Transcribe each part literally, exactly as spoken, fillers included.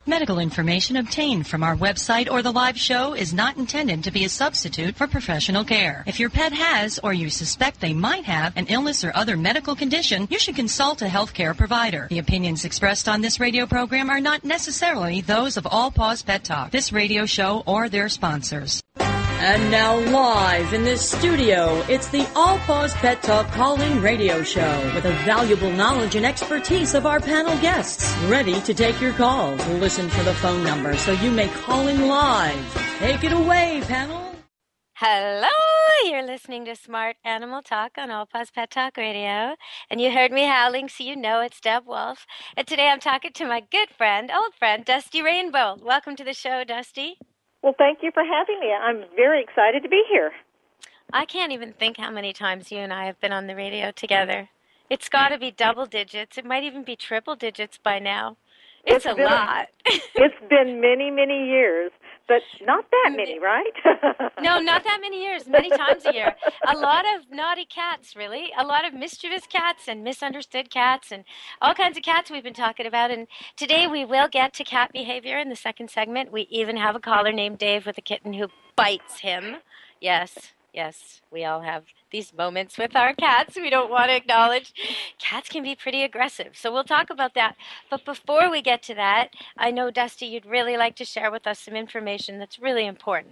Medical information obtained from our website or the live show is not intended to be a substitute for professional care. If your pet has or you suspect they might have an illness or other medical condition, you should consult a healthcare provider. The opinions expressed on this radio program are not necessarily those of All Paws Pet Talk, this radio show, or their sponsors. And now live in this studio, it's the All Paws Pet Talk call-in radio show with the valuable knowledge and expertise of our panel guests, ready to take your calls. Listen for the phone number so you may call in live. Take it away, panel. Hello, you're listening to Smart Animal Talk on All Paws Pet Talk Radio. And you heard me howling, so you know it's Deb Wolf. And today I'm talking to my good friend, old friend, Dusty Rainbow. Welcome to the show, Dusty. Well, thank you for having me. I'm very excited to be here. I can't even think how many times you and I have been on the radio together. It's got to be double digits. It might even be triple digits by now. It's, it's a been, lot. It's been many, many years, but not that many, right? No, not that many years, many times a year. A lot of naughty cats, really. A lot of mischievous cats and misunderstood cats and all kinds of cats we've been talking about. And today we will get to cat behavior in the second segment. We even have a caller named Dave with a kitten who bites him. Yes. Yes, we all have these moments with our cats we don't want to acknowledge. Cats can be pretty aggressive, so we'll talk about that. But before we get to that, I know, Dusty, you'd really like to share with us some information that's really important.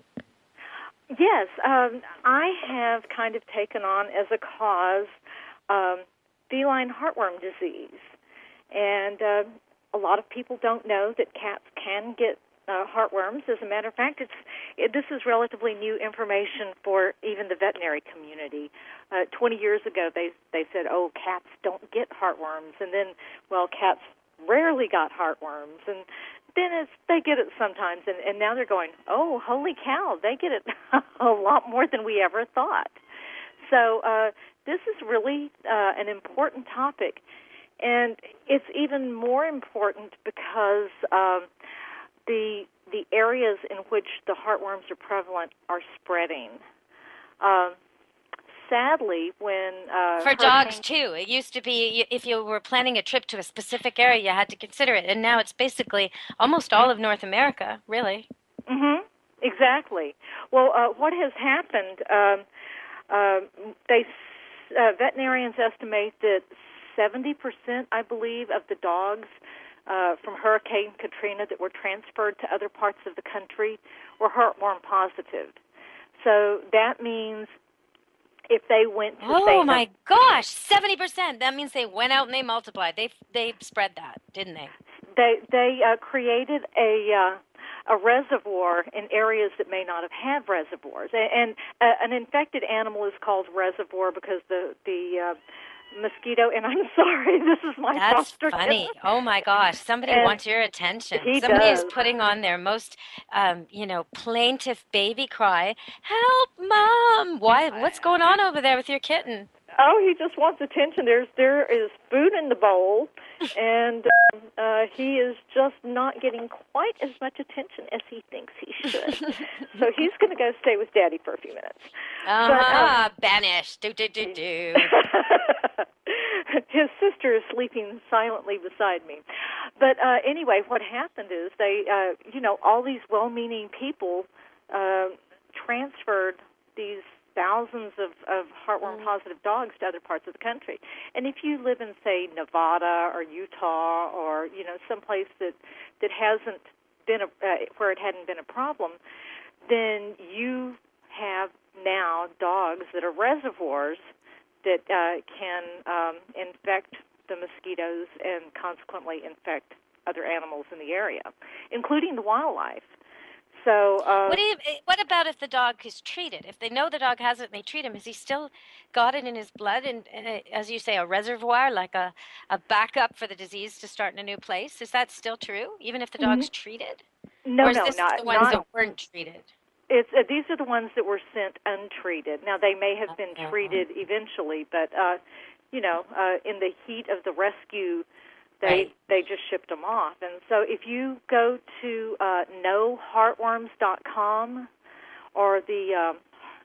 Yes, um, I have kind of taken on as a cause um, feline heartworm disease. And uh, a lot of people don't know that cats can get Uh, heartworms. As a matter of fact, it's it, this is relatively new information for even the veterinary community. Uh, Twenty years ago, they they said, "Oh, cats don't get heartworms," and then, well, cats rarely got heartworms, and then it's, they get it sometimes, and, and now they're going, "Oh, holy cow, they get it a lot more than we ever thought." So uh, this is really uh, an important topic, and it's even more important because Um, The the areas in which the heartworms are prevalent are spreading. Um, sadly, when uh, for dogs too, it used to be if you were planning a trip to a specific area, you had to consider it, and now it's basically almost all of North America, really. Mm-hmm. Exactly. Well, uh, what has happened? Um, uh, they uh, veterinarians estimate that seventy percent, I believe, of the dogs Uh, from Hurricane Katrina that were transferred to other parts of the country were heartworm positive. So that means if they went to oh say my gosh, seventy percent. That means they went out and they multiplied. They they spread that, didn't they? They they uh, created a uh, a reservoir in areas that may not have had reservoirs. And, and uh, an infected animal is called reservoir because the the uh, mosquito, and I'm sorry, this is my That's foster funny. kitten. Oh my gosh, somebody And wants your attention. He Somebody does. is putting on their most, um, you know, plaintive baby cry. Help, Mom! Why? What's going on over there with your kitten? Oh, he just wants attention. There's there is food in the bowl, and um, uh, he is just not getting quite as much attention as he thinks he should. So he's going to go stay with Daddy for a few minutes. Uh-huh, but, um, banished. Do, do, do, do. His sister is sleeping silently beside me. But uh, anyway, what happened is they, uh, you know, all these well-meaning people uh, transferred these thousands of, of heartworm-positive dogs to other parts of the country. And if you live in, say, Nevada or Utah or, you know, someplace that, that hasn't been, a, uh, where it hadn't been a problem, then you have now dogs that are reservoirs that uh, can um, infect the mosquitoes and consequently infect other animals in the area, including the wildlife. So, uh, what, do you, what about if the dog is treated? If they know the dog has it and they treat him, has he still got it in his blood and, uh, as you say, a reservoir, like a, a backup for the disease to start in a new place? Is that still true, even if the dog's mm-hmm. treated? No, or is no, this not, the ones not, that weren't treated? It's, uh, these are the ones that were sent untreated. Now, they may have been uh-huh. treated eventually, but, uh, you know, uh, in the heat of the rescue, they right. they just shipped them off. And so if you go to uh, no heartworms dot com or the um,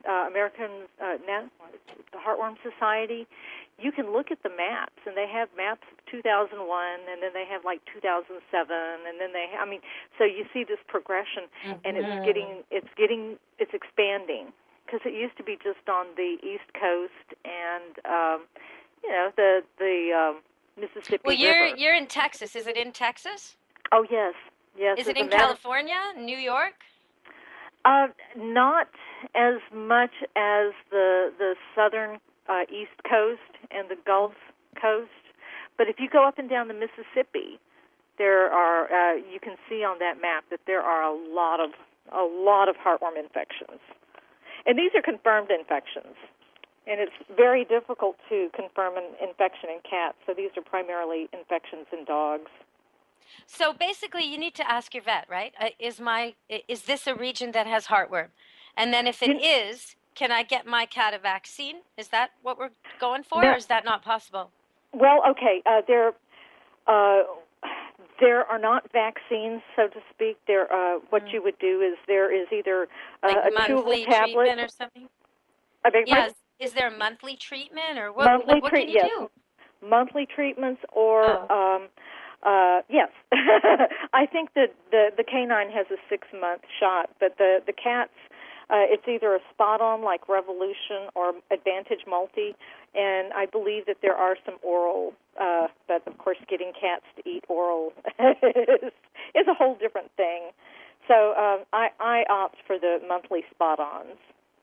uh, American uh, Nat- the Heartworm Society, you can look at the maps, and they have maps of two thousand one, and then they have like two thousand seven, and then they, I mean, so you see this progression, mm-hmm. and it's getting, it's getting, it's expanding, because it used to be just on the East Coast, and um, you know, the the um, Mississippi Well, you're River. you're in Texas. Is it in Texas? Oh yes, yes. Is it in California, New York? Uh, not as much as the the southern uh, East Coast and the Gulf Coast, but if you go up and down the Mississippi, there are uh, you can see on that map that there are a lot of a lot of heartworm infections, and these are confirmed infections, and it's very difficult to confirm an infection in cats. So these are primarily infections in dogs. So basically, you need to ask your vet, right? Uh, is my is this a region that has heartworm? And then if it you, is, can I get my cat a vaccine? Is that what we're going for, no, or is that not possible? Well, okay, uh, there uh, there are not vaccines, so to speak. There, uh, what mm. you would do is there is either uh, like a chewable tablet treatment or something. I beg yes. Pardon? Is there a monthly treatment, or what? Monthly what, what treat, can you yes. do? Monthly treatments, or oh. um, uh, yes, I think that the the canine has a six month shot, but the the cats, uh, it's either a spot on like Revolution or Advantage Multi, and I believe that there are some oral. Uh, but of course, getting cats to eat oral is, is a whole different thing. So um, I I opt for the monthly spot ons.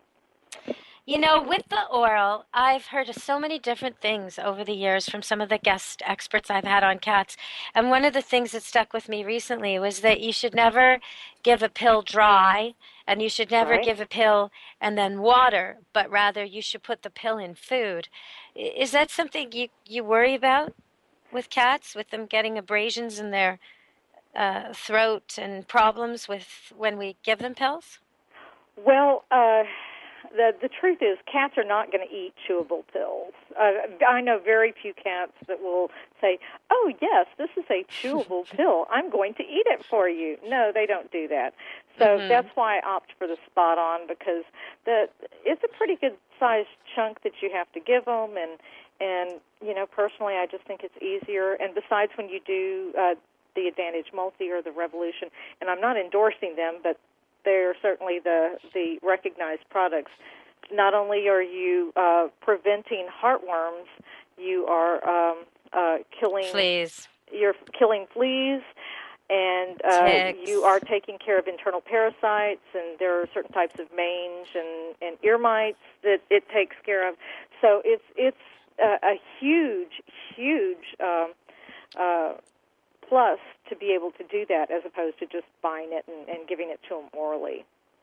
You know, with the oral, I've heard of so many different things over the years from some of the guest experts I've had on cats. And one of the things that stuck with me recently was that you should never give a pill dry, and you should never right. give a pill and then water, but rather you should put the pill in food. Is that something you, you worry about with cats, with them getting abrasions in their uh, throat and problems with when we give them pills? Well, uh... The the truth is, cats are not going to eat chewable pills. Uh, I know very few cats that will say, "Oh yes, this is a chewable pill. I'm going to eat it for you." No, they don't do that. So mm-hmm. that's why I opt for the spot on, because the it's a pretty good sized chunk that you have to give them, and and you know personally, I just think it's easier. And besides, when you do uh, the Advantage Multi or the Revolution, and I'm not endorsing them, but they're certainly the, the recognized products. Not only are you uh, preventing heartworms, you are um, uh, killing fleas. You're killing fleas, and uh, you are taking care of internal parasites. And there are certain types of mange and, and ear mites that it takes care of. So it's it's a, a huge, huge. Um, uh, plus to be able to do that as opposed to just buying it and, and giving it to them orally.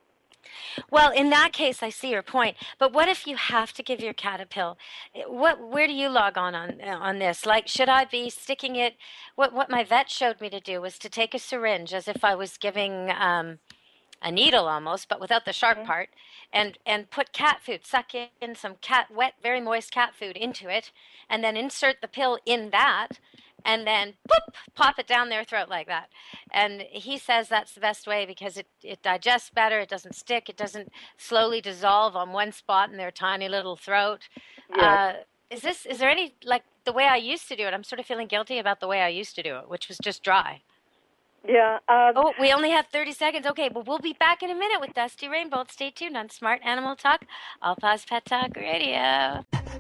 Well, in that case, I see your point. But what if you have to give your cat a pill? What, where do you log on on, on this? Like, should I be sticking it? What, what my vet showed me to do was to take a syringe as if I was giving um, a needle almost, but without the sharp mm-hmm. part, and, and put cat food, suck in some cat wet, very moist cat food into it, and then insert the pill in that, and then boop, pop it down their throat like that. And he says that's the best way because it, it digests better, it doesn't stick, it doesn't slowly dissolve on one spot in their tiny little throat. Yeah. Uh, is this, is there any, like the way I used to do it, I'm sort of feeling guilty about the way I used to do it, which was just dry. Yeah. Um, oh, we only have thirty seconds. Okay, but we'll be back in a minute with Dusty Rainbow. Stay tuned on Smart Animal Talk, All Paws Pet Talk Radio.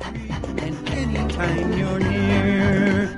And anytime you're near,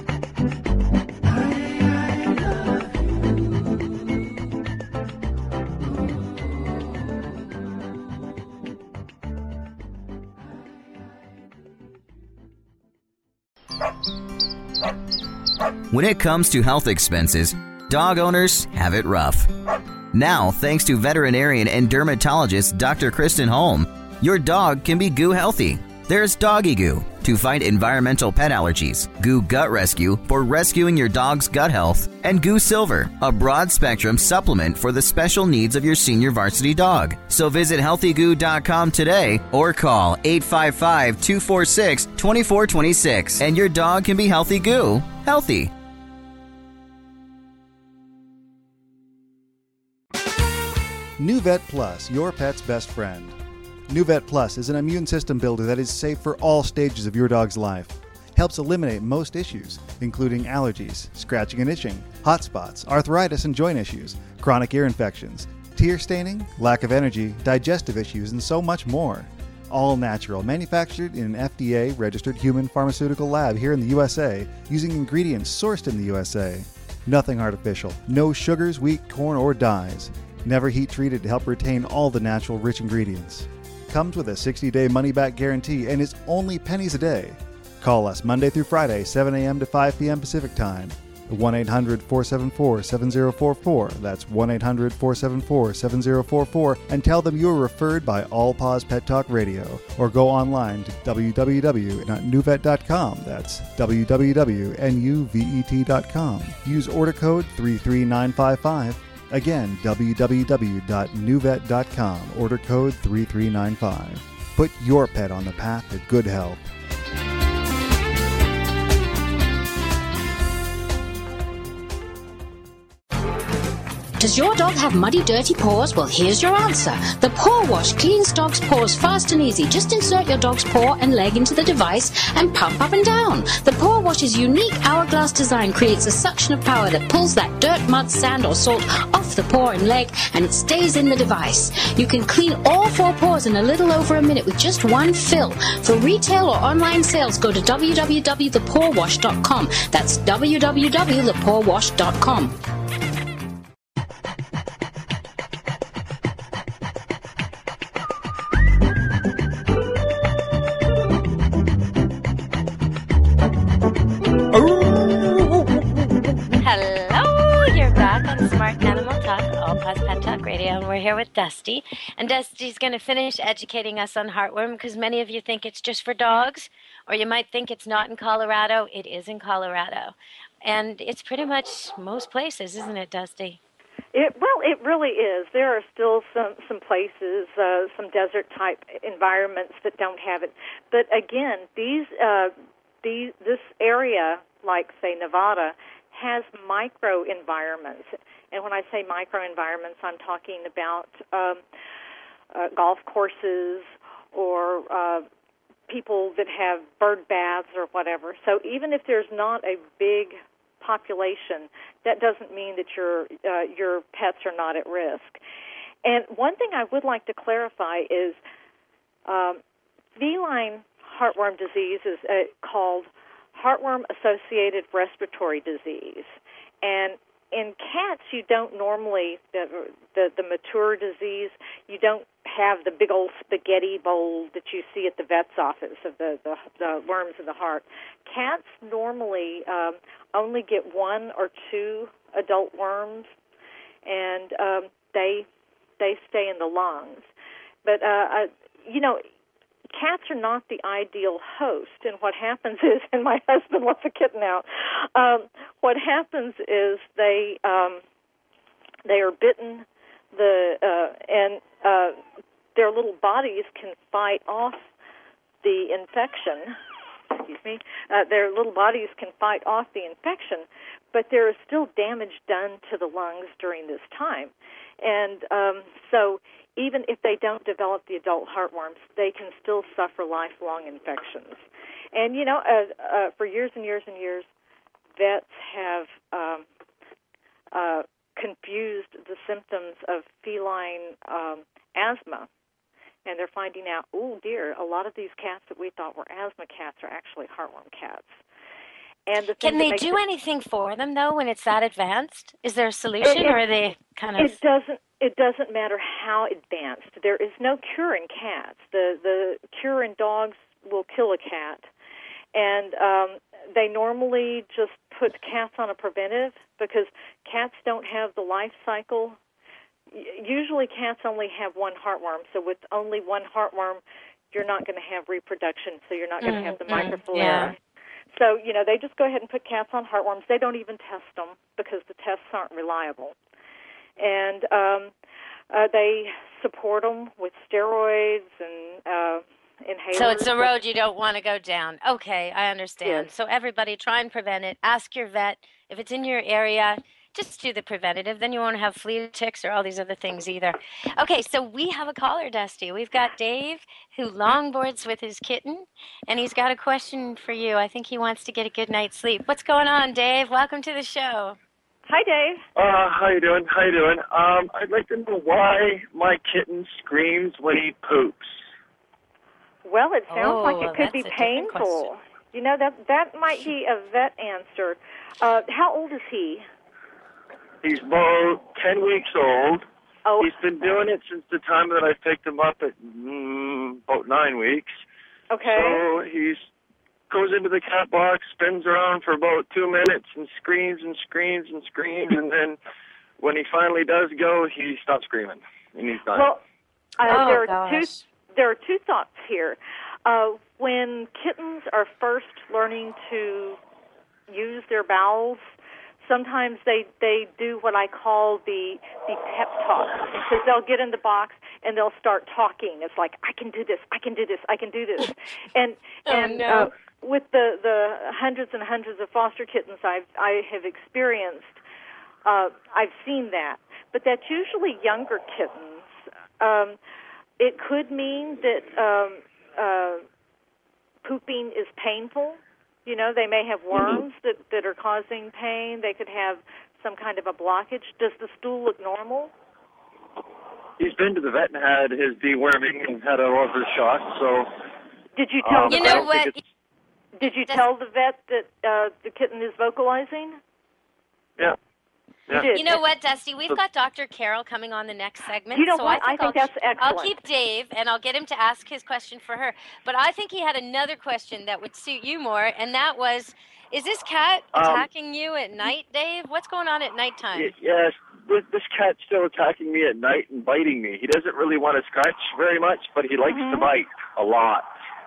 when it comes to health expenses, dog owners have it rough. Now, thanks to veterinarian and dermatologist Doctor Kristen Holm, your dog can be goo healthy. There's Doggy Goo to fight environmental pet allergies, Goo Gut Rescue for rescuing your dog's gut health, and Goo Silver, a broad-spectrum supplement for the special needs of your senior varsity dog. So visit healthy goo dot com today or call eight five five, two four six, two four two six, and your dog can be healthy goo, healthy. New Vet Plus, your pet's best friend. NuVet Plus is an immune system builder that is safe for all stages of your dog's life. Helps eliminate most issues, including allergies, scratching and itching, hot spots, arthritis and joint issues, chronic ear infections, tear staining, lack of energy, digestive issues, and so much more. All natural, manufactured in an F D A-registered human pharmaceutical lab here in the U S A, using ingredients sourced in the U S A. Nothing artificial, no sugars, wheat, corn, or dyes. Never heat treated to help retain all the natural rich ingredients. Comes with a sixty-day money-back guarantee and is only pennies a day. Call us Monday through Friday, seven a.m. to five p.m. Pacific Time. one eight hundred, four seven four, seven zero four four. That's one eight hundred, four seven four, seven zero four four. And tell them you were referred by All Paws Pet Talk Radio. Or go online to w w w dot nuvet dot com. That's w w w dot nuvet dot com. Use order code three three nine five five. Again, w w w dot nuvet dot com. Order code three three nine five. Put your pet on the path to good health. Does your dog have muddy, dirty paws? Well, here's your answer. The Paw Wash cleans dogs' paws fast and easy. Just insert your dog's paw and leg into the device and pump up and down. The Paw Wash's unique hourglass design creates a suction of power that pulls that dirt, mud, sand, or salt off the paw and leg, and it stays in the device. You can clean all four paws in a little over a minute with just one fill. For retail or online sales, go to w w w dot the paw wash dot com. That's w w w dot the paw wash dot com. And we're here with Dusty, and Dusty's going to finish educating us on heartworm, because many of you think it's just for dogs, or you might think it's not in Colorado. It is in Colorado, and it's pretty much most places, isn't it, Dusty? It, well, it really is. There are still some some places, uh, some desert-type environments that don't have it. But again, these uh, these this area, like say Nevada, has micro-environments. And when I say micro-environments, I'm talking about um, uh, golf courses or uh, people that have bird baths or whatever. So even if there's not a big population, that doesn't mean that your uh, your pets are not at risk. And one thing I would like to clarify is um, feline heartworm disease is uh, called heartworm-associated respiratory disease. And in cats, you don't normally, the, the the mature disease, you don't have the big old spaghetti bowl that you see at the vet's office of the, the, the worms of the heart. Cats normally um, only get one or two adult worms, and um, they they stay in the lungs. But, uh, uh, you know, cats are not the ideal host, and what happens is, and my husband lets a kitten out, um, what happens is they um, they are bitten, the uh, and uh, their little bodies can fight off the infection. Excuse me. Uh, their little bodies can fight off the infection, but there is still damage done to the lungs during this time, and um, so. Even if they don't develop the adult heartworms, they can still suffer lifelong infections. And, you know, uh, uh, for years and years and years, vets have um, uh, confused the symptoms of feline um, asthma. And they're finding out, oh, dear, a lot of these cats that we thought were asthma cats are actually heartworm cats. And the Can they do it, anything for them, though, when it's that advanced? Is there a solution, it, or are they kind of... It doesn't. It doesn't matter how advanced. There is no cure in cats. The the cure in dogs will kill a cat, and um, they normally just put cats on a preventive because cats don't have the life cycle. Usually, cats only have one heartworm. So with only one heartworm, you're not going to have reproduction. So you're not going to have the mm-hmm. microfilariae. Yeah. So you know they just go ahead and put cats on heartworms. They don't even test them because the tests aren't reliable. And um, uh, they support them with steroids and uh, inhalers. So it's a road you don't want to go down. Okay, I understand. Yes. So everybody try and prevent it. Ask your vet if it's in your area Just do the preventative. Then you won't have flea ticks or all these other things either. Okay, so we have a caller, Dusty. We've got Dave, who longboards with his kitten, and he's got a question for you. I think he wants to get a good night's sleep. What's going on, Dave? Welcome to the show. Hi, Dave. Uh, how you doing? How you doing? Um, I'd like to know why my kitten screams when he poops. Well, it sounds Oh, like it could that's be a different painful. question. You know, that that might be a vet answer. Uh, how old is he? He's about ten weeks old. Oh, He's been doing it since the time that I picked him up at mm, about nine weeks. okay. So he goes into the cat box, spins around for about two minutes, and screams and screams and screams, and then when he finally does go, he stops screaming, and he's done. Well, uh, Oh, there are gosh. two there are two thoughts here. Uh, when kittens are first learning to use their bowels, sometimes they, they do what I call the the pep talk, because they'll get in the box and they'll start talking. It's like, I can do this, I can do this, I can do this. And Oh, and no. uh, with the, the hundreds and hundreds of foster kittens I've I have experienced, uh, I've seen that. But that's usually younger kittens. Um, it could mean that um, uh, pooping is painful. You know, they may have worms Mm-hmm. that, that are causing pain. They could have some kind of a blockage. Does the stool look normal? He's been to the vet and had his deworming and had all of his shots, so... Did you tell um, the You I know don't think what? it's- Did you Does- tell the vet that uh, the kitten is vocalizing? Yeah. Yeah. You did. You know what, Dusty? We've got Doctor Carroll coming on the next segment. You know so what? I think, I think I'll, that's excellent. I'll keep Dave, and I'll get him to ask his question for her. But I think he had another question that would suit you more, and that was, is this cat Um, attacking you at night, Dave? What's going on at nighttime? Y- Yes, this, this cat's still attacking me at night and biting me. He doesn't really want to scratch very much, but he likes Mm-hmm. to bite a lot.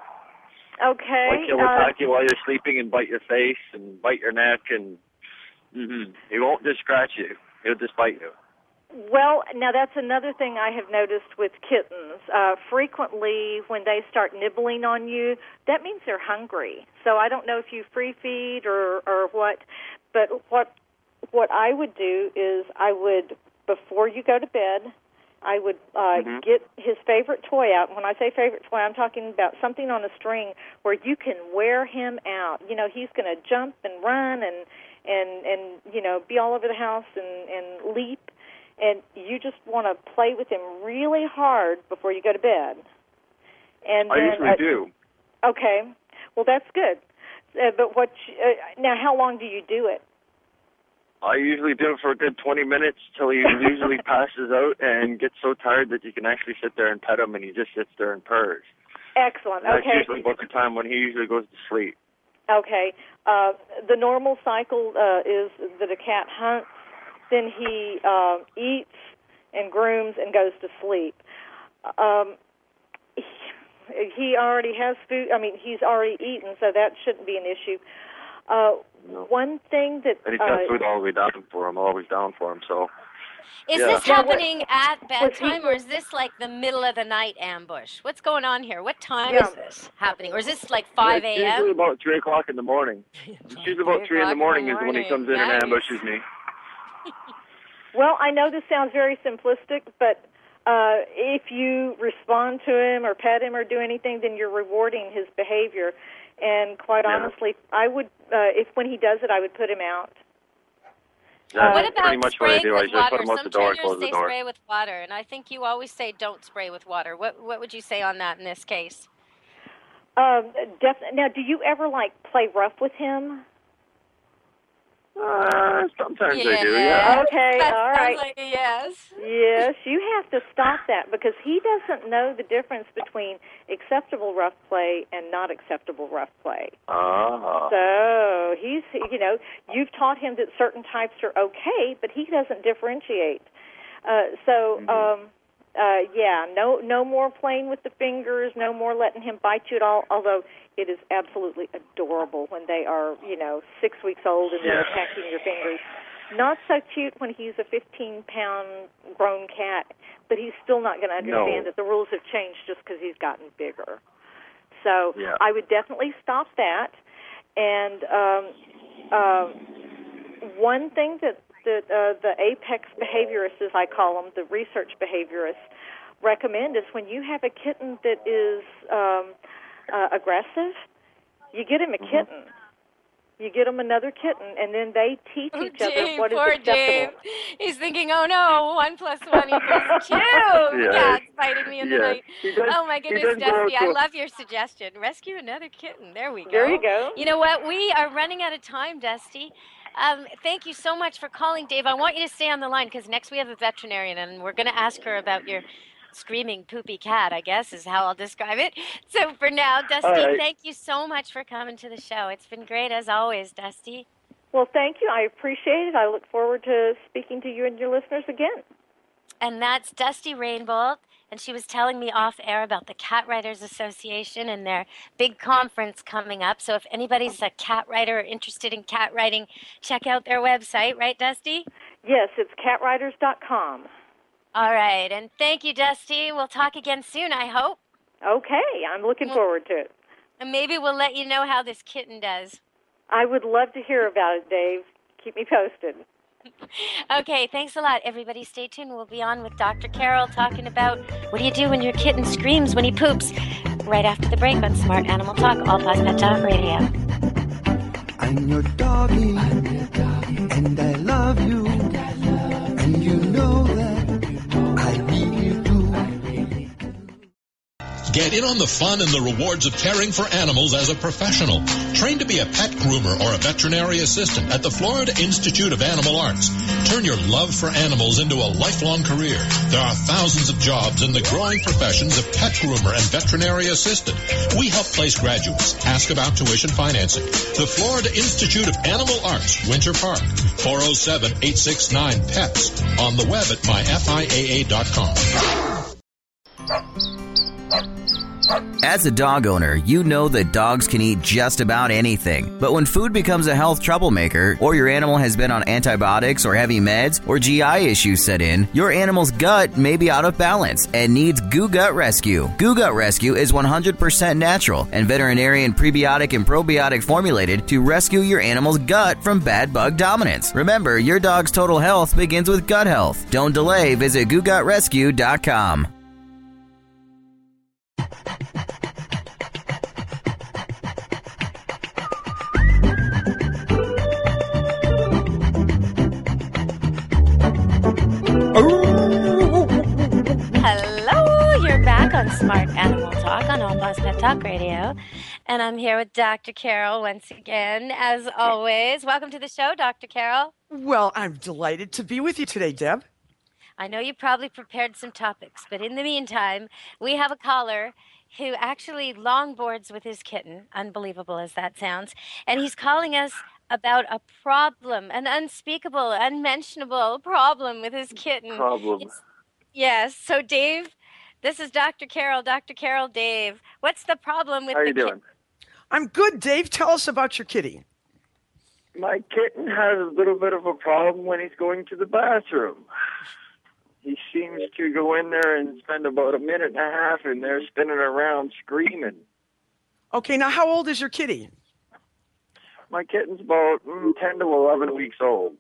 Okay. Like he'll uh, attack you while you're sleeping and bite your face and bite your neck, and mm-hmm. he won't just scratch you. He'll just bite you. Well, now that's another thing I have noticed with kittens. Uh, frequently, when they start nibbling on you, that means they're hungry. So I don't know if you free feed or, or what, but what what I would do is I would, before you go to bed, I would uh, Mhm. get his favorite toy out. And when I say favorite toy, I'm talking about something on a string where you can wear him out. You know, he's going to jump and run and, and, and, you know, be all over the house and, and leap. And you just want to play with him really hard before you go to bed. And I then, usually uh, do. Okay, well that's good. Uh, but what? You, uh, now, how long do you do it? I usually do it for a good twenty minutes till he usually passes out and gets so tired that you can actually sit there and pet him, and he just sits there and purrs. Excellent. And that's Okay. usually about the time when he usually goes to sleep. Okay. Uh, the normal cycle uh, is that a cat hunts, then he uh, eats and grooms and goes to sleep. Um, he, he already has food. I mean, he's already eaten, so that shouldn't be an issue. Uh, No. one thing that And he's got uh, food all the way down for him, always down for him, so... Is Yeah. this Now, what- happening at was he- bedtime, or is this like the middle of the night ambush? What's going on here? What time Yeah. is this happening? Or is this like five It's usually a.m.? about three o'clock in the morning. It's usually about three in the morning is when he comes in and ambushes me. Well, I know this sounds very simplistic, but uh, if you respond to him or pet him or do anything, then you're rewarding his behavior. And quite Yeah. honestly, I would, uh, if when he does it, I would put him out. That's What about pretty much what I spraying do. I with just put water? him out Some the door and trainers, close the they door. spray with water, and I think you always say don't spray with water. What What would you say on that in this case? Um, def- now, do you ever like play rough with him? Uh, sometimes I do, yeah. Okay, that all sounds right. like a yes. Yes, you have to stop that because he doesn't know the difference between acceptable rough play and not acceptable rough play. Ah. So he's, you know, you've taught him that certain types are okay, but he doesn't differentiate. Uh, so, um, uh, yeah, no, no more playing with the fingers, no more letting him bite you at all. Although it is absolutely adorable when they are, you know, six weeks old and they're Yeah. attacking your fingers. Not so cute when he's a fifteen-pound grown cat, but he's still not going to understand No. that the rules have changed just because he's gotten bigger. So Yeah. I would definitely stop that. And um, uh, one thing that that uh, the apex behaviorists, as I call them, the research behaviorists, recommend is when you have a kitten that is um, uh, aggressive, you get him a Mm-hmm. kitten. You get them another kitten, and then they teach Oh, each Dave, other what is poor acceptable. Dave. He's thinking, oh no, one plus one equals two. Yeah. Cats biting me in the Yeah. night. He does- Oh my he goodness, does go Dusty, I to- love your suggestion. Rescue another kitten. There we go. There you go. You know what? We are running out of time, Dusty. Um, thank you so much for calling, Dave. I want you to stay on the line because next we have a veterinarian, and we're going to ask her about your screaming poopy cat, I guess is how I'll describe it. So for now, Dusty, All right. thank you so much for coming to the show. It's been great as always, Dusty. Well, thank you. I appreciate it. I look forward to speaking to you and your listeners again. And that's Dusty Rainbolt, and she was telling me off air about the Cat Writers Association and their big conference coming up. So if anybody's a cat writer or interested in cat writing, check out their website, right, Dusty? Yes, it's cat writers dot com. All right, and thank you, Dusty. We'll talk again soon, I hope. Okay, I'm looking Well- forward to it. And maybe we'll let you know how this kitten does. I would love to hear about it, Dave. Keep me posted. Okay, thanks a lot. Everybody stay tuned. We'll be on with Doctor Carol talking about what do you do when your kitten screams when he poops right after the break on Smart Animal Talk, All Paws Pet Talk Radio. I'm your doggy, and I love you, and you know that I really do. Get in on the fun and the rewards of caring for animals as a professional. Train to be a pet groomer or a veterinary assistant at the Florida Institute of Animal Arts. Turn your love for animals into a lifelong career. There are thousands of jobs in the growing professions of pet groomer and veterinary assistant. We help place graduates. Ask about tuition financing. The Florida Institute of Animal Arts, Winter Park, four oh seven, eight six nine, P E T S. On the web at my F I A A dot com. As a dog owner, you know that dogs can eat just about anything. But when food becomes a health troublemaker, or your animal has been on antibiotics or heavy meds, or G I issues set in, your animal's gut may be out of balance and needs Goo Gut Rescue. Goo Gut Rescue is one hundred percent natural and veterinarian prebiotic and probiotic formulated to rescue your animal's gut from bad bug dominance. Remember, your dog's total health begins with gut health. Don't delay. Visit goo gut rescue dot com. Hello, you're back on Smart Animal Talk on All Paws Pet Talk Radio. And I'm here with Doctor Carol once again, as always. Welcome to the show, Doctor Carol. Well, I'm delighted to be with you today, Deb. I know you probably prepared some topics, but in the meantime, we have a caller who actually longboards with his kitten, unbelievable as that sounds, and he's calling us about a problem, an unspeakable, unmentionable problem with his kitten. Problem. It's- yes, so Dave, this is Doctor Carol, Doctor Carol, Dave. What's the problem with How the you doing? kitten? I'm good, Dave. Tell us about your kitty. My kitten has a little bit of a problem when he's going to the bathroom. He seems to go in there and spend about a minute and a half in there spinning around screaming. Okay, now how old is your kitty? My kitten's about mm, ten to eleven weeks old.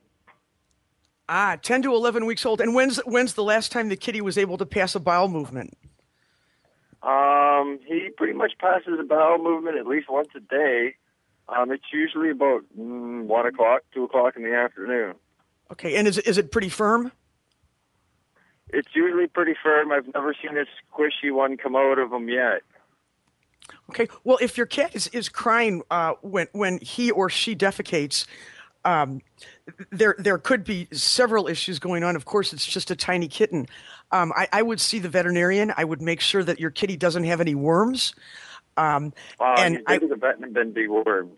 Ah, ten to eleven weeks old. And when's when's the last time the kitty was able to pass a bowel movement? Um, he pretty much passes a bowel movement at least once a day. Um, it's usually about mm, one o'clock, two o'clock in the afternoon. Okay, and is it, is it pretty firm? It's usually pretty firm. I've never seen a squishy one come out of him yet. Okay, well, if your cat is, is crying uh, when when he or she defecates, um, there there could be several issues going on. Of course, it's just a tiny kitten. Um, I, I would see the veterinarian. I would make sure that your kitty doesn't have any worms. Um, Uh, and he's I, been to the vet and been dewormed.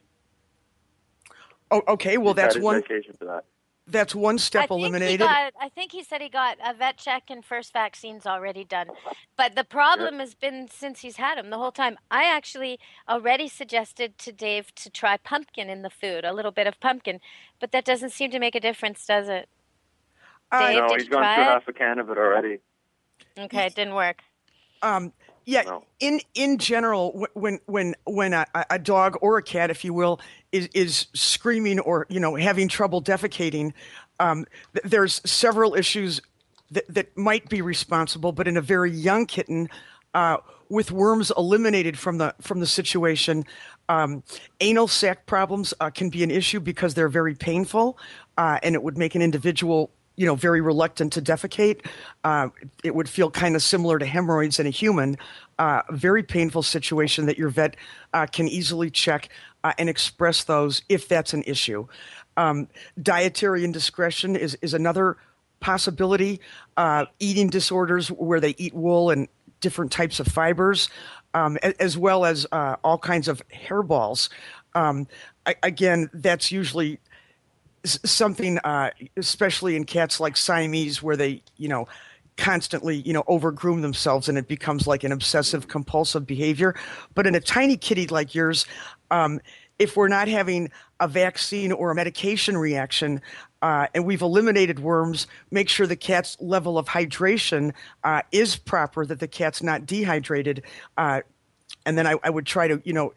oh, okay, well, He's got that's his one medication for that. that's one step I think, he eliminated. got, I think he said he got a vet check and first vaccines already done. But the problem has been since he's had him the whole time. I actually already suggested to Dave to try pumpkin in the food, a little bit of pumpkin. But that doesn't seem to make a difference, does it? Uh, Dave, no, did he's you gone try through it? half a can of it already. Okay, it didn't work. Um, yeah, No. in in general, wh- when when when a, a dog or a cat, if you will, is is screaming or you know having trouble defecating, Um, th- there's several issues that, that might be responsible, but in a very young kitten, uh, with worms eliminated from the from the situation, um, anal sac problems uh, can be an issue because they're very painful, uh, and it would make an individual, you know, very reluctant to defecate. Uh, it would feel kind of similar to hemorrhoids in a human. Uh, a very painful situation that your vet uh, can easily check uh, and express those if that's an issue. Um, dietary indiscretion is is another possibility. Uh, eating disorders where they eat wool and different types of fibers, um, as well as uh, all kinds of hairballs. Um, I, again, that's usually s- something, uh, especially in cats like Siamese, where they, you know, constantly, you know, overgroom themselves, and it becomes like an obsessive compulsive behavior. But in a tiny kitty like yours, um, if we're not having a vaccine or a medication reaction, uh, and we've eliminated worms, make sure the cat's level of hydration uh, is proper, that the cat's not dehydrated. Uh, and then I, I would try to, you know,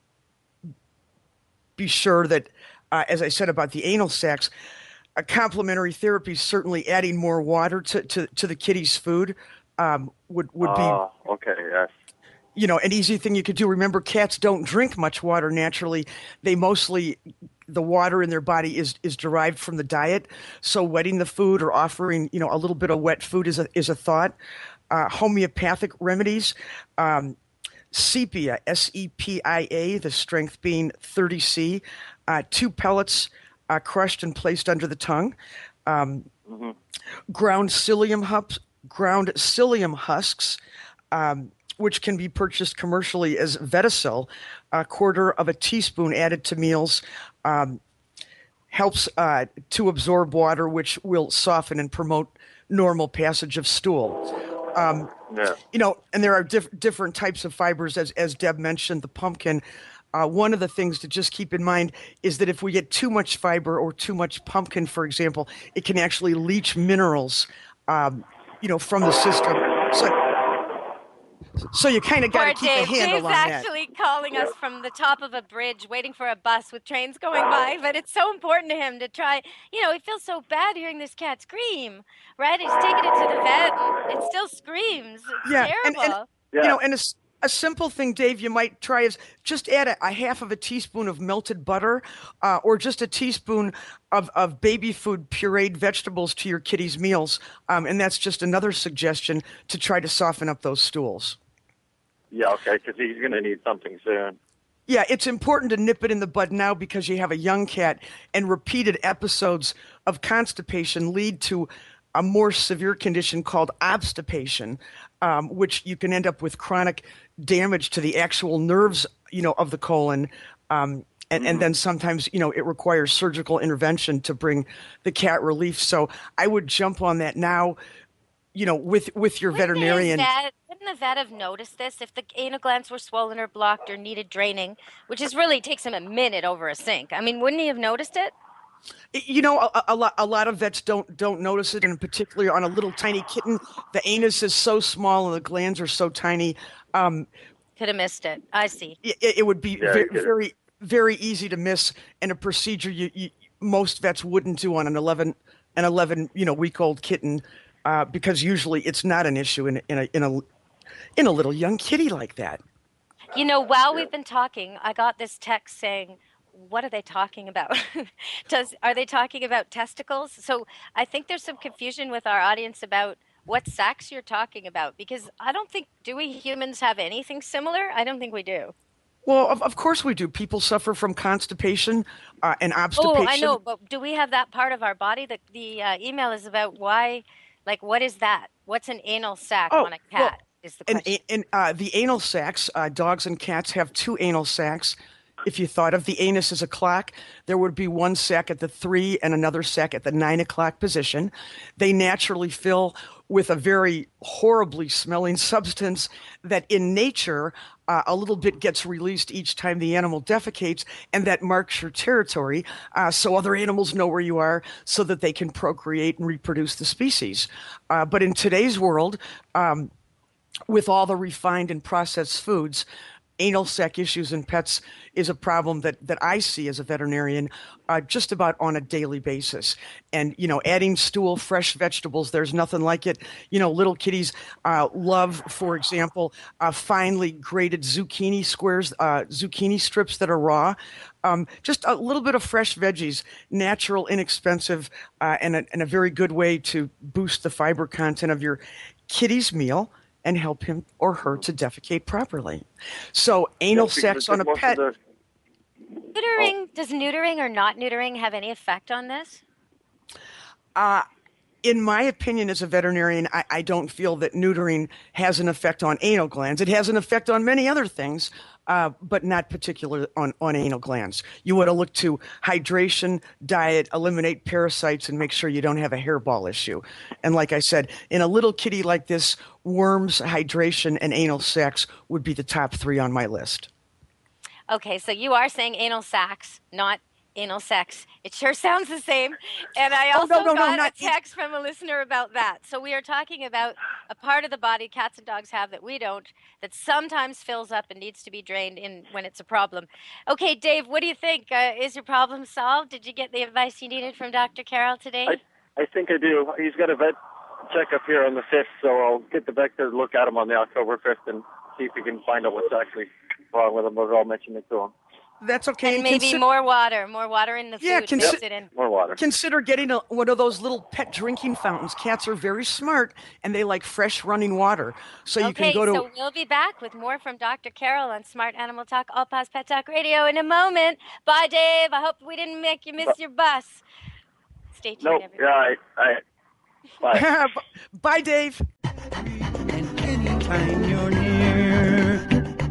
be sure that, uh, as I said about the anal sacs, a complementary therapy, certainly adding more water to, to, to the kitty's food um, would, would be... Oh, okay, yes. You know, an easy thing you could do. Remember, cats don't drink much water naturally. They mostly, the water in their body is is derived from the diet. So wetting the food or offering, you know, a little bit of wet food is a is a thought. Uh, homeopathic remedies, um, Sepia, S E P I A, the strength being thirty C, uh, two pellets uh, crushed and placed under the tongue. Um, mm-hmm. Ground psyllium husks, ground psyllium husks. Um, which can be purchased commercially as Vetasil, a quarter of a teaspoon added to meals, um, helps uh, to absorb water, which will soften and promote normal passage of stool. Um, yeah. You know, and there are diff- different types of fibers, as, as Deb mentioned, the pumpkin. Uh, one of the things to just keep in mind is that if we get too much fiber or too much pumpkin, for example, it can actually leach minerals, um, you know, from the system. So, So you kind of got to keep Dave. a handle Dave's on that. actually calling us from the top of a bridge, waiting for a bus with trains going by. But it's so important to him to try. You know, he feels so bad hearing this cat scream. Right? He's taking it to the vet, and it still screams. It's yeah, terrible. and, and yeah. you know, and a, a simple thing, Dave, you might try is just add a, a half of a teaspoon of melted butter, uh, or just a teaspoon of of baby food pureed vegetables to your kitty's meals, um, and that's just another suggestion to try to soften up those stools. Yeah, okay, because he's going to need something soon. Yeah, it's important to nip it in the bud now because you have a young cat, and repeated episodes of constipation lead to a more severe condition called obstipation, um, which you can end up with chronic damage to the actual nerves, you know, of the colon. Um, and, mm-hmm. and then sometimes, you know, it requires surgical intervention to bring the cat relief. So I would jump on that now, you know, with, with your Wouldn't veterinarian. Vet, wouldn't the vet have noticed this if the anal glands were swollen or blocked or needed draining, which is really takes him a minute over a sink? I mean, wouldn't he have noticed it? You know, a, a lot a lot of vets don't don't notice it, and particularly on a little tiny kitten, the anus is so small and the glands are so tiny. Um, Could have missed it. I see. It, it would be Yeah, very, you could've. very very easy to miss, and a procedure you, you most vets wouldn't do on an eleven an eleven you know week old kitten, uh, because usually it's not an issue in in a in a in a little young kitty like that. You know, while we've been talking, I got this text saying, what are they talking about? Does are they talking about testicles? So I think there's some confusion with our audience about what sacs you're talking about, because I don't think, do we humans have anything similar? I don't think we do. Well, of, of course we do. People suffer from constipation uh, and obstipation. Oh, I know, but do we have that part of our body? The, the uh, email is about why, like, what is that? What's an anal sac Oh, on a cat? well, is the and, question. and uh, the anal sacs, uh, dogs and cats have two anal sacs. If you thought of the anus as a clock, there would be one sac at the three and another sac at the nine o'clock position. They naturally fill with a very horribly smelling substance that in nature, uh, a little bit gets released each time the animal defecates, and that marks your territory, uh, so other animals know where you are so that they can procreate and reproduce the species. Uh, but in today's world, um, with all the refined and processed foods, anal sac issues in pets is a problem that, that I see as a veterinarian uh, just about on a daily basis. And, you know, adding stool, fresh vegetables, there's nothing like it. You know, little kitties uh, love, for example, uh, finely grated zucchini squares, uh, zucchini strips that are raw. Um, just a little bit of fresh veggies, natural, inexpensive, uh, and, a, and a very good way to boost the fiber content of your kitty's meal and help him or her to defecate properly. So anal Yeah, sex on a most of pet. the- Neutering, does neutering or not neutering have any effect on this? Uh, in my opinion, as a veterinarian, I, I don't feel that neutering has an effect on anal glands. It has an effect on many other things, uh, but not particular on, on anal glands. You want to look to hydration, diet, eliminate parasites, and make sure you don't have a hairball issue. And like I said, in a little kitty like this, worms, hydration, and anal sex would be the top three on my list. Okay, so you are saying anal sacs, not anal sex. It sure sounds the same. And I Oh, also no, no, no, got not- a text from a listener about that. So we are talking about a part of the body cats and dogs have that we don't, that sometimes fills up and needs to be drained in when it's a problem. Okay, Dave, what do you think? Uh, is your problem solved? Did you get the advice you needed from Doctor Carroll today? I, I think I do. He's got a vet checkup here on the fifth, so I'll get the vet to look at him on the October fifth and see if we can find out what's actually wrong with him. But I'll mention it to him. That's okay. And maybe consider- more water, more water in the food. Yeah, mix consi- it in. More water. Consider getting a, one of those little pet drinking fountains. Cats are very smart, and they like fresh running water. So you Okay, can go to... so we'll be back with more from Doctor Carroll on Smart Animal Talk, All Paws Pet Talk Radio in a moment. Bye, Dave. I hope we didn't make you miss your bus. Stay tuned, Nope. everybody. Yeah, I, I, bye. Bye, Dave. Anytime you're near,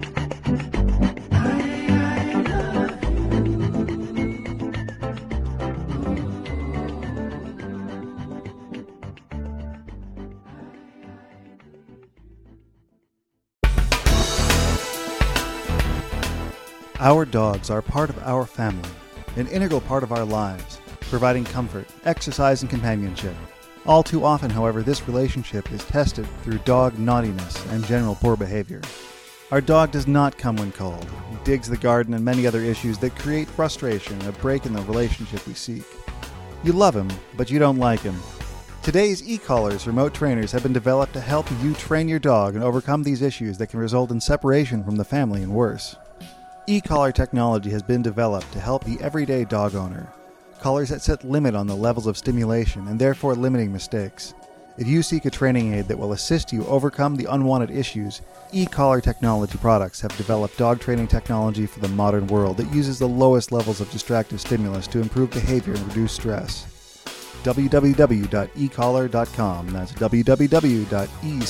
Our dogs are part of our family, an integral part of our lives, providing comfort, exercise, and companionship. All too often, however, this relationship is tested through dog naughtiness and general poor behavior. Our dog does not come when called, digs the garden, and many other issues that create frustration and a break in the relationship we seek. You love him, but you don't like him. Today's e-collars remote trainers have been developed to help you train your dog and overcome these issues that can result in separation from the family and worse. E-collar technology has been developed to help the everyday dog owner. Collars that set limit on the levels of stimulation and therefore limiting mistakes. If you seek a training aid that will assist you overcome the unwanted issues, e-collar technology products have developed dog training technology for the modern world that uses the lowest levels of distractive stimulus to improve behavior and reduce stress. w w w dot e collar dot com. That's w w w dot e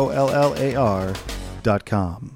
collar dot com.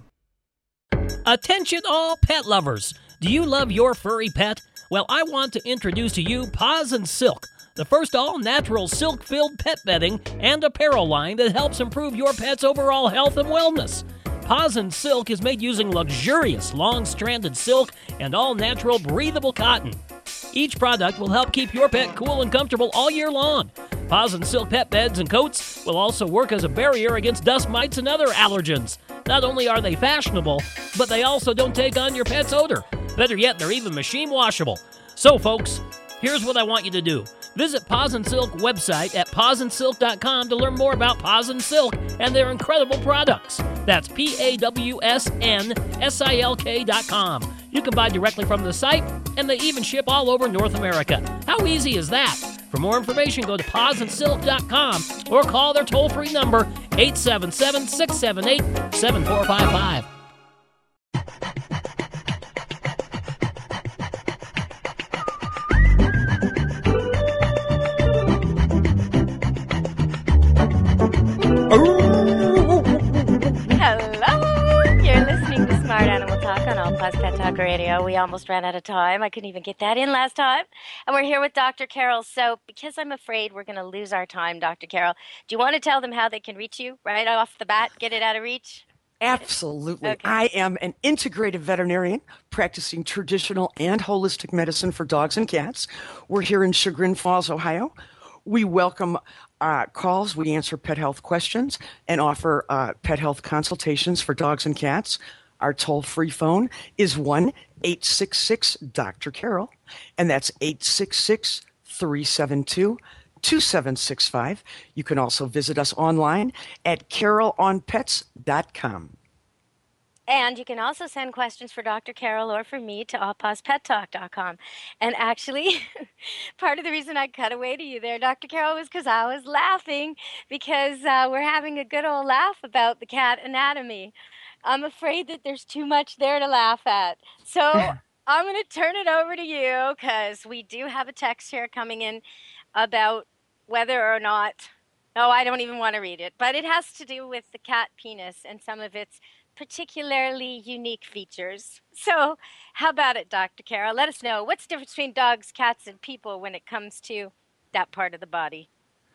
Attention all pet lovers! Do you love your furry pet? Well, I want to introduce to you Paws and Silk, the first all-natural silk-filled pet bedding and apparel line that helps improve your pet's overall health and wellness. Paws and Silk is made using luxurious long-stranded silk and all-natural breathable cotton. Each product will help keep your pet cool and comfortable all year long. Paws and Silk pet beds and coats will also work as a barrier against dust mites and other allergens. Not only are they fashionable, but they also don't take on your pet's odor. Better yet, they're even machine washable. So, folks, here's what I want you to do. Visit Paws and Silk website at paws and silk dot com to learn more about Paws and Silk and their incredible products. That's P A W S N S I L K dot com. You can buy directly from the site, and they even ship all over North America. How easy is that? For more information, go to paws and silk dot com or call their toll-free number, eight seven seven, six seven eight, seven four five five. Hello! You're listening to Smart Animal Talk on All Paws Pet Talk Radio. We almost ran out of time. I couldn't even get that in last time. And we're here with Doctor Carroll. So because I'm afraid we're going to lose our time, Doctor Carroll, do you want to tell them how they can reach you right off the bat? Get it out of reach? Absolutely. Okay. I am an integrative veterinarian practicing traditional and holistic medicine for dogs and cats. We're here in Chagrin Falls, Ohio. We welcome uh, calls. We answer pet health questions and offer uh, pet health consultations for dogs and cats. Our toll-free phone is one eight six six Doctor Carol, and that's eight six six, three seven two, two seven six five. You can also visit us online at carol on pets dot com. And you can also send questions for Doctor Carol or for me to all paws pet talk dot com. And actually, part of the reason I cut away to you there, Doctor Carol, was because I was laughing because uh, we're having a good old laugh about the cat anatomy. I'm afraid that there's too much there to laugh at. So I'm going to turn it over to you because we do have a text here coming in about whether or not, oh, I don't even want to read it, but it has to do with the cat penis and some of its particularly unique features. So how about it, Doctor Carol? Let us know. What's the difference between dogs, cats, and people when it comes to that part of the body?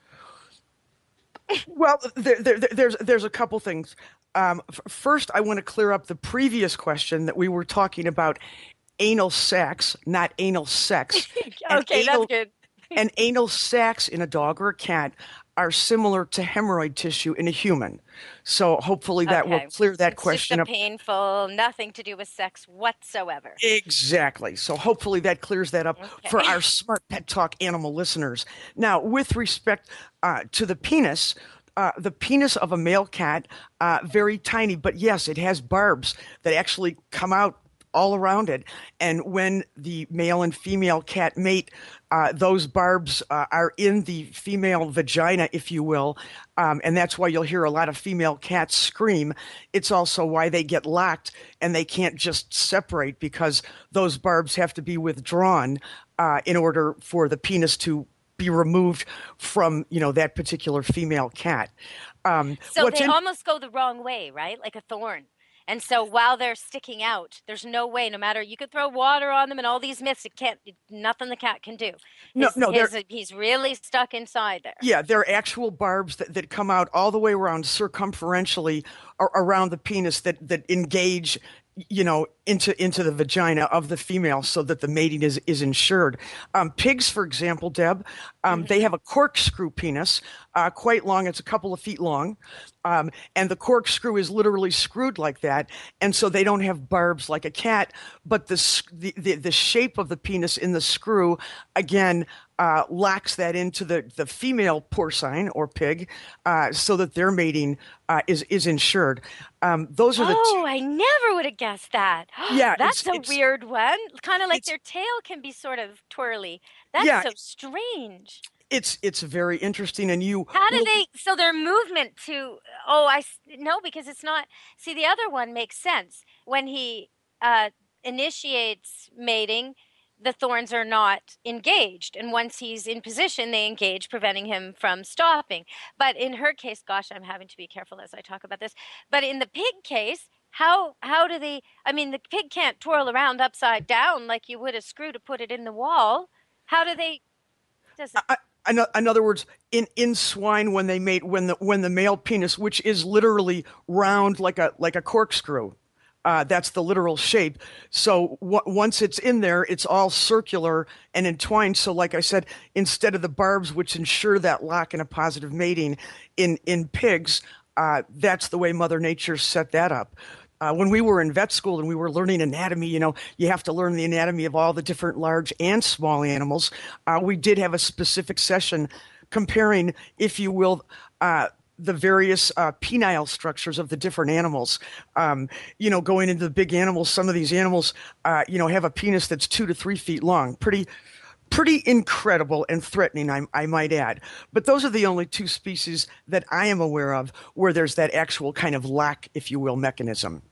Well, there, there, there's there's a couple things. Um, f- first, I want to clear up the previous question that we were talking about anal sacs, not anal sex. Okay, anal, that's good. and anal sacs in a dog or a cat are similar to hemorrhoid tissue in a human. So hopefully that Okay. will clear that It's question just a up. painful, nothing to do with sex whatsoever. Exactly. So hopefully that clears that up Okay. for our smart Pet Talk animal listeners. Now, with respect uh, to the penis, uh, the penis of a male cat, uh, very tiny, but yes, it has barbs that actually come out all around it. And when the male and female cat mate, uh, those barbs uh, are in the female vagina, if you will. Um, and that's why you'll hear a lot of female cats scream. It's also why they get locked and they can't just separate because those barbs have to be withdrawn uh, in order for the penis to be removed from, you know, that particular female cat. Um, So what's they in- almost go the wrong way, right? Like a thorn. And so while they're sticking out, there's no way, no matter, you could throw water on them and all these myths, it can't, nothing the cat can do. No, His- no, they're- his- he's really stuck inside there. Yeah, there are actual barbs that, that come out all the way around circumferentially ar- around the penis that, that engage, you know, into into the vagina of the female so that the mating is, is ensured. Um, pigs, for example, Deb, um, they have a corkscrew penis, uh, quite long. It's a couple of feet long. Um, and the corkscrew is literally screwed like that. And so they don't have barbs like a cat, but the, s- the, the, the shape of the penis in the screw, again, uh, locks that into the, the female porcine or pig uh, so that their mating uh, is, is ensured. Um, those are the Oh, I never would have guessed that. Yeah, That's it's- a it's- weird one. Kind of like it's- their tail can be sort of twirly. That's Yeah. so strange. It's it's very interesting, and you. How do will- they, so their movement to, oh, I, s- no, because it's not, see, the other one makes sense. When he uh, initiates mating, the thorns are not engaged. And once he's in position, they engage, preventing him from stopping. But in her case, gosh, I'm having to be careful as I talk about this. But in the pig case, how how do they, I mean, the pig can't twirl around upside down like you would a screw to put it in the wall. How do they, does it, In, in other words, in, in swine, when they mate, when the when the male penis, which is literally round like a like a corkscrew, uh, that's the literal shape. So w- once it's in there, it's all circular and entwined. So, like I said, instead of the barbs, which ensure that lock and a positive mating, in in pigs, uh, that's the way Mother Nature set that up. Uh, when we were in vet school and we were learning anatomy, you know, you have to learn the anatomy of all the different large and small animals. Uh, we did have a specific session comparing, if you will, uh, the various uh, penile structures of the different animals. Um, you know, going into the big animals, some of these animals, uh, you know, have a penis that's two to three feet long. Pretty Pretty incredible and threatening, I, I might add. But those are the only two species that I am aware of where there's that actual kind of lock, if you will, mechanism.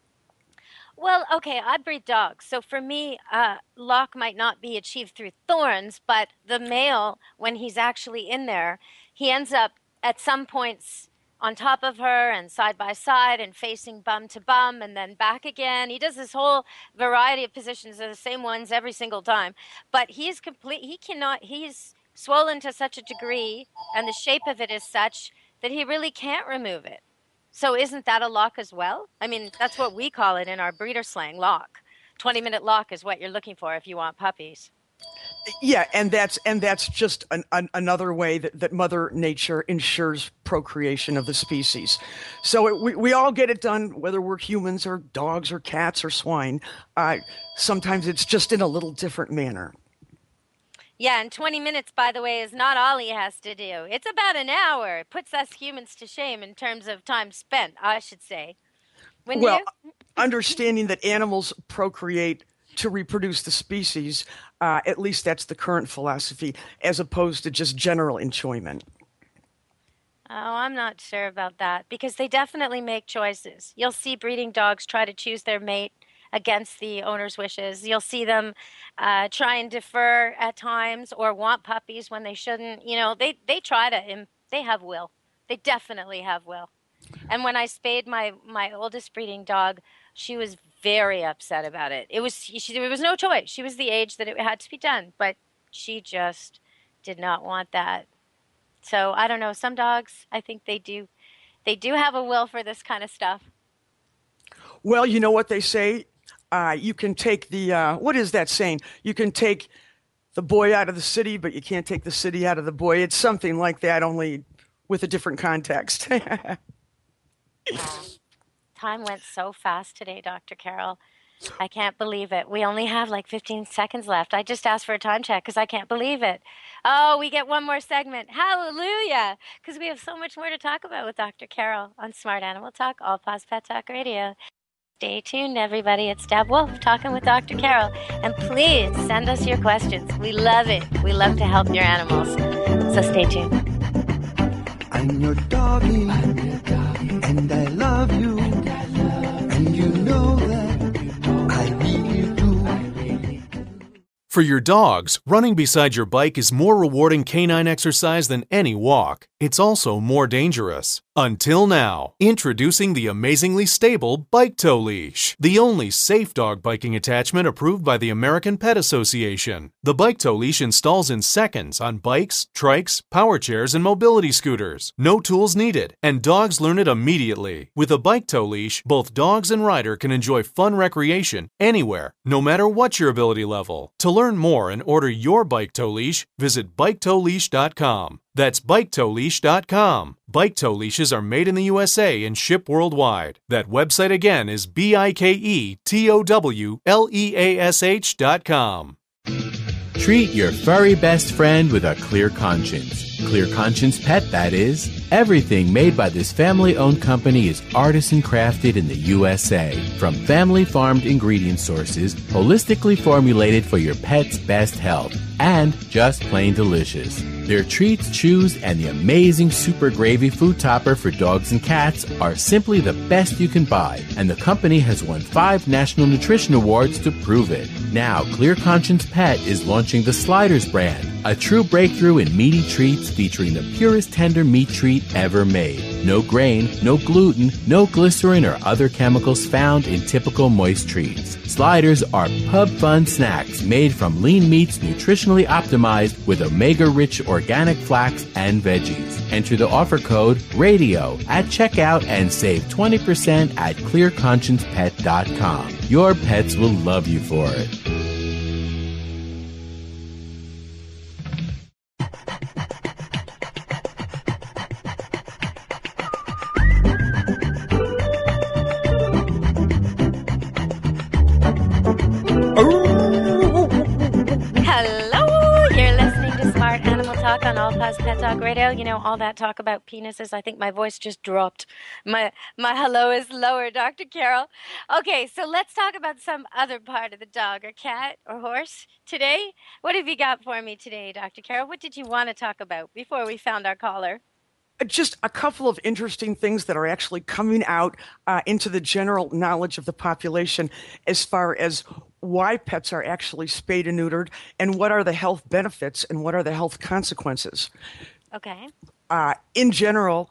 well, okay, I breed dogs. So for me, uh, lock might not be achieved through thorns, but the male, when he's actually in there, he ends up at some points on top of her and side by side and facing bum to bum and then back again. He does this whole variety of positions, are the same ones every single time. But he's complete, he cannot, he's swollen to such a degree and the shape of it is such that he really can't remove it. So isn't that a lock as well? I mean, that's what we call it in our breeder slang, lock. twenty minute lock is what you're looking for if you want puppies. Yeah, and that's and that's just an, an, another way that, that Mother Nature ensures procreation of the species. So it, we, we all get it done, whether we're humans or dogs or cats or swine. Uh, sometimes it's just in a little different manner. Yeah, and twenty minutes, by the way, is not all he has to do. It's about an hour. It puts us humans to shame in terms of time spent, I should say. When well, you... understanding that animals procreate to reproduce the species, uh, at least that's the current philosophy, as opposed to just general enjoyment. Oh, I'm not sure about that, because they definitely make choices. You'll see breeding dogs try to choose their mate against the owner's wishes. You'll see them uh, try and defer at times or want puppies when they shouldn't. You know, they, they try to, they have will. They definitely have will. And when I spayed my, my oldest breeding dog, she was very upset about it. It was she, there was no choice. She was the age that it had to be done, but she just did not want that. So I don't know. Some dogs, I think they do, they do have a will for this kind of stuff. Well, you know what they say. Uh, you can take the uh, what is that saying? You can take the boy out of the city, but you can't take the city out of the boy. It's something like that, only with a different context. Time went so fast today, Doctor Carol. I can't believe it. We only have like fifteen seconds left. I just asked for a time check because I can't believe it. Oh, we get one more segment. Hallelujah! Because we have so much more to talk about with Doctor Carol on Smart Animal Talk, All Paws Pet Talk Radio. Stay tuned, everybody. It's Deb Wolf talking with Doctor Carol. And please send us your questions. We love it. We love to help your animals. So stay tuned. I'm your doggy, and I love you, and you know that I really do. For your dogs, running beside your bike is more rewarding canine exercise than any walk. It's also more dangerous. Until now, introducing the amazingly stable Bike Tow Leash, the only safe dog biking attachment approved by the American Pet Association. The Bike Tow Leash installs in seconds on bikes, trikes, power chairs, and mobility scooters. No tools needed, and dogs learn it immediately. With a Bike Tow Leash, both dogs and rider can enjoy fun recreation anywhere, no matter what your ability level. To learn more and order your Bike Tow Leash, visit bike tow leash dot com. That's bike tow leash dot com. Bike Tow Leashes are made in the U S A and ship worldwide. That website again is B I K E T O W L E A S H dot com. Treat your furry best friend with a clear conscience. Clear Conscience Pet, that is. Everything made by this family-owned company is artisan crafted in the U S A. From family-farmed ingredient sources, holistically formulated for your pet's best health, and just plain delicious. Their treats, chews, and the amazing Super Gravy food topper for dogs and cats are simply the best you can buy, and the company has won five National Nutrition Awards to prove it. Now, Clear Conscience Pet is launching the Sliders brand, a true breakthrough in meaty treats featuring the purest tender meat treat ever made. No grain, no gluten, no glycerin or other chemicals found in typical moist treats. Sliders are pub fun snacks made from lean meats nutritionally optimized with omega-rich organic flax and veggies. Enter the offer code RADIO at checkout and save twenty percent at clear conscience pet dot com. Your pets will love you for it. On All Paws Pet Talk Radio. You know, all that talk about penises, I think my voice just dropped. My my hello is lower, Doctor Carol. Okay, so let's talk about some other part of the dog or cat or horse today. What have you got for me today, Doctor Carol? What did you want to talk about before we found our caller? Just a couple of interesting things that are actually coming out uh, into the general knowledge of the population as far as why pets are actually spayed and neutered and what are the health benefits and what are the health consequences. Okay. Uh, in general,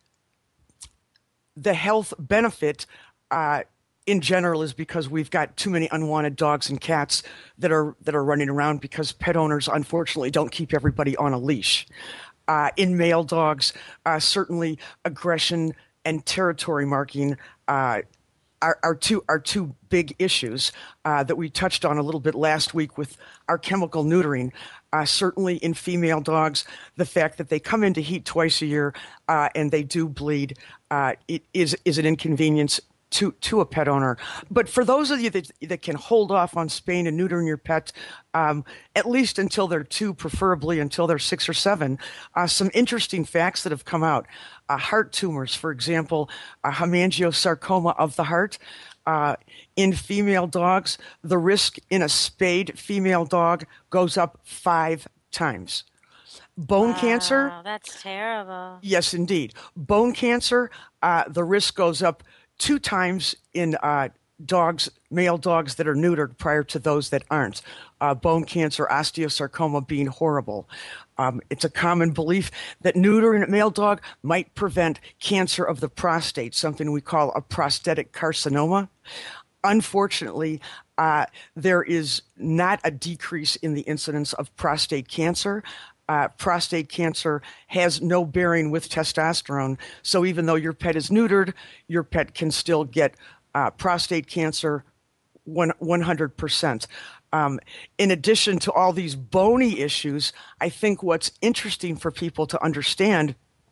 the health benefit uh, in general is because we've got too many unwanted dogs and cats that are that are running around because pet owners, unfortunately, don't keep everybody on a leash. Uh, in male dogs, uh, certainly aggression and territory marking uh, are, are two are two big issues uh, that we touched on a little bit last week with our chemical neutering. Uh, certainly in female dogs, the fact that they come into heat twice a year uh, and they do bleed uh, it is is an inconvenience to to a pet owner. But for those of you that that can hold off on spaying and neutering your pet, um, at least until they're two, preferably until they're six or seven, uh, some interesting facts that have come out. Uh, heart tumors, for example, uh, hemangiosarcoma of the heart. Uh, in female dogs, the risk in a spayed female dog goes up five times. Bone wow, cancer. That's terrible. Yes, indeed. Bone cancer, uh, the risk goes up two times in uh, dogs, male dogs that are neutered prior to those that aren't. Uh, bone cancer, osteosarcoma being horrible. Um, it's a common belief that neutering a male dog might prevent cancer of the prostate, something we call a prostatic carcinoma. Unfortunately, uh, there is not a decrease in the incidence of prostate cancer. Uh, prostate cancer has no bearing with testosterone. So even though your pet is neutered, your pet can still get uh, prostate cancer one, one hundred percent. Um, in addition to all these bony issues, I think what's interesting for people to understand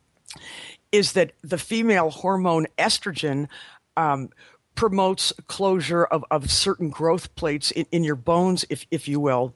is that the female hormone estrogen um, promotes closure of, of certain growth plates in, in your bones, if, if you will.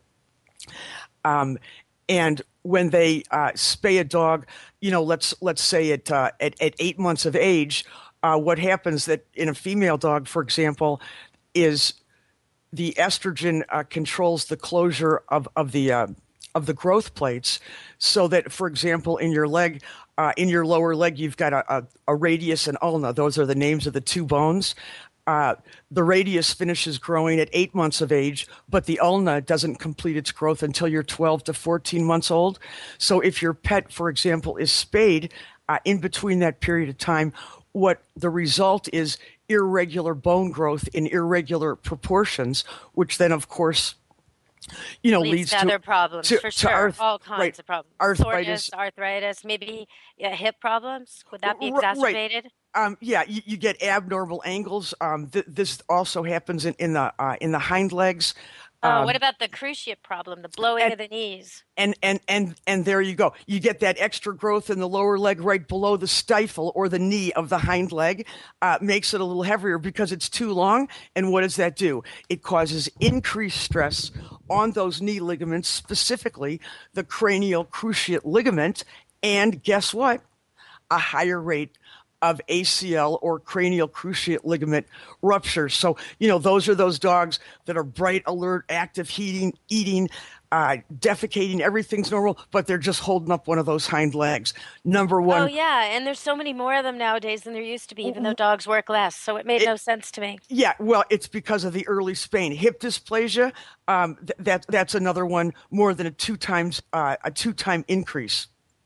Um, and when they uh, spay a dog, you know, let's let's say at uh, at, at eight months of age, uh, what happens that in a female dog, for example, is the estrogen uh, controls the closure of of the uh, of the growth plates, so that, for example, in your leg, uh, in your lower leg, you've got a, a, a radius and ulna. Those are the names of the two bones. Uh, the radius finishes growing at eight months of age, but the ulna doesn't complete its growth until you're twelve to fourteen months old. So if your pet, for example, is spayed uh, in between that period of time, what the result is irregular bone growth in irregular proportions, which then, of course, you know, leads, leads to, to other problems, to, for to sure. arth- All kinds right, of problems. arthritis, Soreness, arthritis, maybe yeah, hip problems. Would that be R- right. exacerbated? Um, yeah, you, you get abnormal angles. Um, th- this also happens in, in the uh, in the hind legs. Oh, Um, what about the cruciate problem, the blowing and- of the knees? And and and and there you go. You get that extra growth in the lower leg right below the stifle or the knee of the hind leg. Uh, makes it a little heavier because it's too long. And what does that do? It causes increased stress on those knee ligaments, specifically the cranial cruciate ligament. And guess what? A higher rate of A C L or cranial cruciate ligament ruptures. So, you know, those are those dogs that are bright, alert, active, heating, eating, uh, defecating, everything's normal, but they're just holding up one of those hind legs. Number one. Oh, yeah, and there's so many more of them nowadays than there used to be, even though dogs work less. So it made It- no sense to me. Yeah, well, it's because of the early spaying. Hip dysplasia, um, th- that, that's another one, more than a two times, uh, a two-time increase.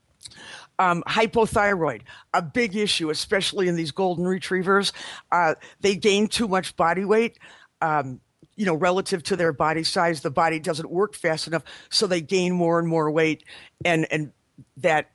Um, hypothyroid, a big issue, especially in these golden retrievers. Uh, they gain too much body weight, um, you know, relative to their body size. The body doesn't work fast enough, so they gain more and more weight, and and that,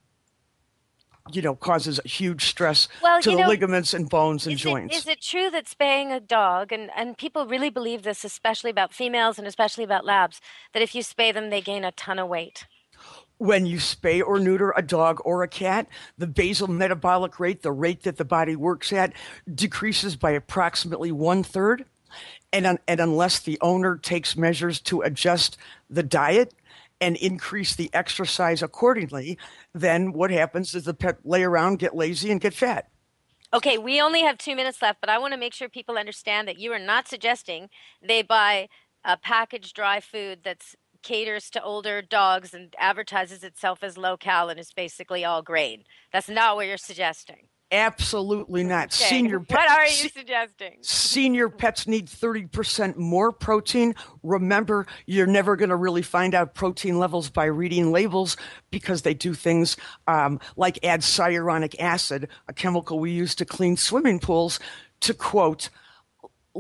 you know, causes huge stress Well, to you the know, ligaments and bones and Is joints. it, is it true that spaying a dog, and, and people really believe this, especially about females and especially about labs, that if you spay them, they gain a ton of weight? When you spay or neuter a dog or a cat, the basal metabolic rate, the rate that the body works at, decreases by approximately one third. And, un- and unless the owner takes measures to adjust the diet and increase the exercise accordingly, then what happens is the pet lay around, get lazy, and get fat. Okay, we only have two minutes left, but I want to make sure people understand that you are not suggesting they buy a packaged dry food that's caters to older dogs and advertises itself as low cal and is basically all grain. That's not what you're suggesting. Absolutely not. Okay. Senior pet- What are you se- suggesting? Senior pets need thirty percent more protein. Remember, you're never going to really find out protein levels by reading labels because they do things um, like add cyanuric acid, a chemical we use to clean swimming pools, to, quote,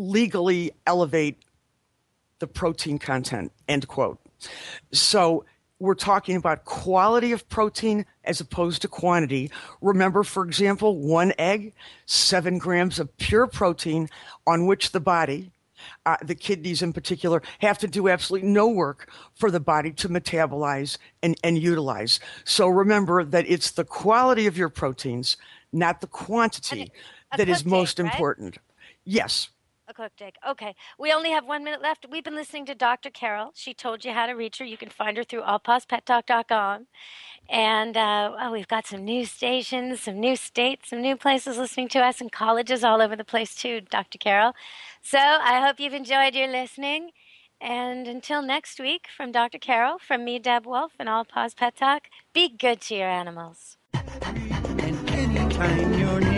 legally elevate the protein content, end quote. So we're talking about quality of protein as opposed to quantity. Remember, for example, one egg, seven grams of pure protein on which the body, uh, the kidneys in particular, have to do absolutely no work for the body to metabolize and, and utilize. So remember that it's the quality of your proteins, not the quantity, a that is cooked most egg, right? important. Yes. A cooked egg. Okay. We only have one minute left. We've been listening to Doctor Carol. She told you how to reach her. You can find her through all paws pet talk dot com. And uh, oh, we've got some new stations, some new states, some new places listening to us, and colleges all over the place too, Doctor Carol. So I hope you've enjoyed your listening. And until next week, from Doctor Carol, from me, Deb Wolf, and All Paws Pet Talk, be good to your animals. And anytime you're near